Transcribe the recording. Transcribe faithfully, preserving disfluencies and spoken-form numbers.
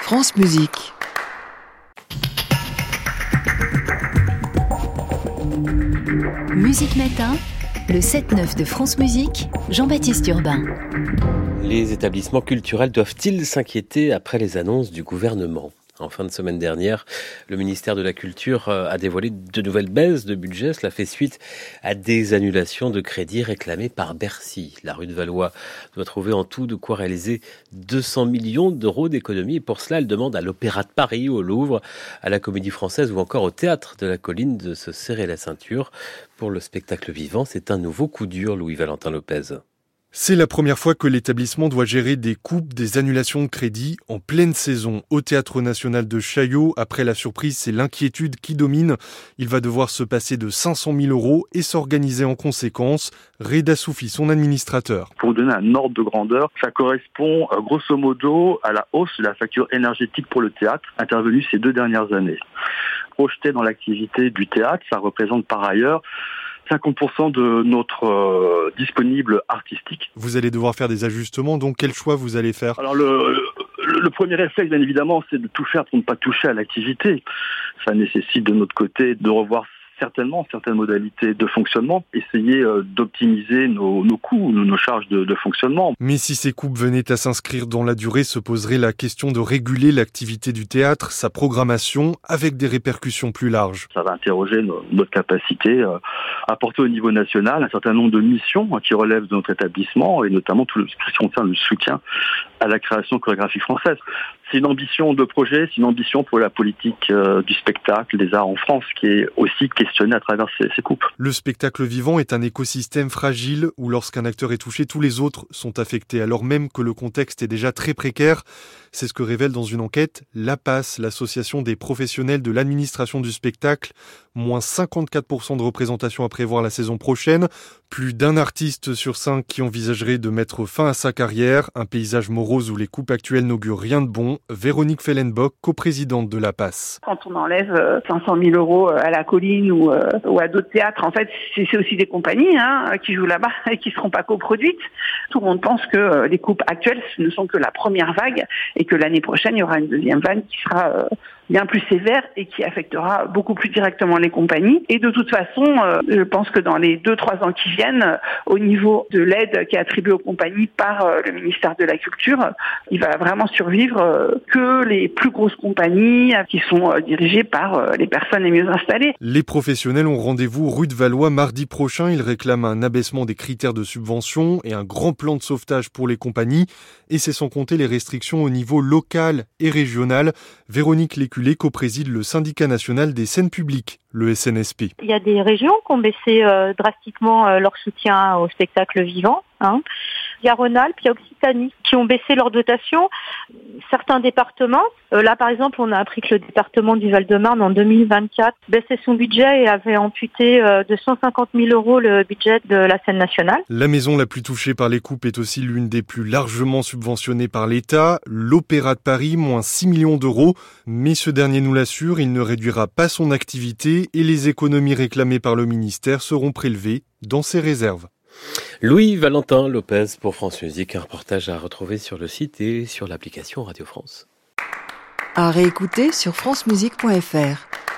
France Musique. Musique Matin, le sept neuf de France Musique, Jean-Baptiste Urbain. Les établissements culturels doivent-ils s'inquiéter après les annonces du gouvernement ? En fin de semaine dernière, le ministère de la Culture a dévoilé de nouvelles baisses de budget. Cela fait suite à des annulations de crédits réclamées par Bercy. La rue de Valois doit trouver en tout de quoi réaliser deux cents millions d'euros d'économies. Et pour cela, elle demande à l'Opéra de Paris, au Louvre, à la Comédie Française ou encore au Théâtre de la Colline de se serrer la ceinture. Pour le spectacle vivant, c'est un nouveau coup dur, Louis-Valentin Lopez. C'est la première fois que l'établissement doit gérer des coupes, des annulations de crédits en pleine saison. Au Théâtre National de Chaillot, après la surprise, c'est l'inquiétude qui domine. Il va devoir se passer de cinq cent mille euros et s'organiser en conséquence. Reda Soufi, son administrateur. Pour vous donner un ordre de grandeur, ça correspond euh, grosso modo à la hausse de la facture énergétique pour le théâtre intervenue ces deux dernières années. Projeté dans l'activité du théâtre, ça représente par ailleurs cinquante pour cent de notre euh, disponible artistique. Vous allez devoir faire des ajustements, donc quel choix vous allez faire ? Alors le, le, le premier réflexe, bien évidemment, c'est de tout faire pour ne pas toucher à l'activité. Ça nécessite de notre côté de revoir certainement certaines modalités de fonctionnement, essayer euh, d'optimiser nos, nos coûts, nos, nos charges de, de fonctionnement. Mais si ces coupes venaient à s'inscrire dans la durée, se poserait la question de réguler l'activité du théâtre, sa programmation, avec des répercussions plus larges. Ça va interroger no, notre capacité euh, à porter au niveau national un certain nombre de missions hein, qui relèvent de notre établissement, et notamment tout ce qui concerne le soutien à la création chorégraphique française. C'est une ambition de projet, c'est une ambition pour la politique euh, du spectacle, des arts en France, qui est aussi questionnée à travers ces, ces coupes. Le spectacle vivant est un écosystème fragile où lorsqu'un acteur est touché, tous les autres sont affectés, alors même que le contexte est déjà très précaire. C'est ce que révèle dans une enquête l'A P A S, l'association des professionnels de l'administration du spectacle. Moins cinquante-quatre pour cent de représentation à prévoir la saison prochaine. Plus d'un artiste sur cinq qui envisagerait de mettre fin à sa carrière. Un paysage morose où les coupes actuelles n'augurent rien de bon. Véronique Fellenbock, coprésidente de l'A P A S. Quand on enlève cinq cent mille euros à la Colline ou, euh, ou à d'autres théâtres, en fait, c'est, c'est aussi des compagnies hein, qui jouent là-bas et qui ne seront pas coproduites. Tout le monde pense que euh, les coupes actuelles ne sont que la première vague et que l'année prochaine, il y aura une deuxième vague qui sera euh, bien plus sévère et qui affectera beaucoup plus directement les compagnies. Et de toute façon, euh, je pense que dans les deux trois ans qui viennent, euh, au niveau de l'aide qui est attribuée aux compagnies par euh, le ministère de la Culture, il va vraiment survivre euh, que les plus grosses compagnies euh, qui sont euh, dirigées par euh, les personnes les mieux installées. Les professionnels ont rendez-vous rue de Valois mardi prochain. Ils réclament un abaissement des critères de subvention et un grand plan de sauvetage pour les compagnies. Et c'est sans compter les restrictions au niveau local et régional. Véronique Léculé co-préside le syndicat national des scènes publiques, le S N S P. Il y a des régions qui ont baissé euh, drastiquement euh, leur soutien au spectacle vivant. Hein. Il y a Rhône-Alpes, il y a Occitanie qui ont baissé leur dotation. Certains départements, euh, là par exemple on a appris que le département du Val-de-Marne en deux mille vingt-quatre baissait son budget et avait amputé euh, de cent cinquante mille euros le budget de la scène nationale. La maison la plus touchée par les coupes est aussi l'une des plus largement subventionnées par l'État, l'Opéra de Paris, moins six millions d'euros. Mais ce dernier nous l'assure, il ne réduira pas son activité et les économies réclamées par le ministère seront prélevées dans ses réserves. Louis-Valentin Lopez pour France Musique, un reportage à retrouver sur le site et sur l'application Radio France. À réécouter sur francemusique point f r.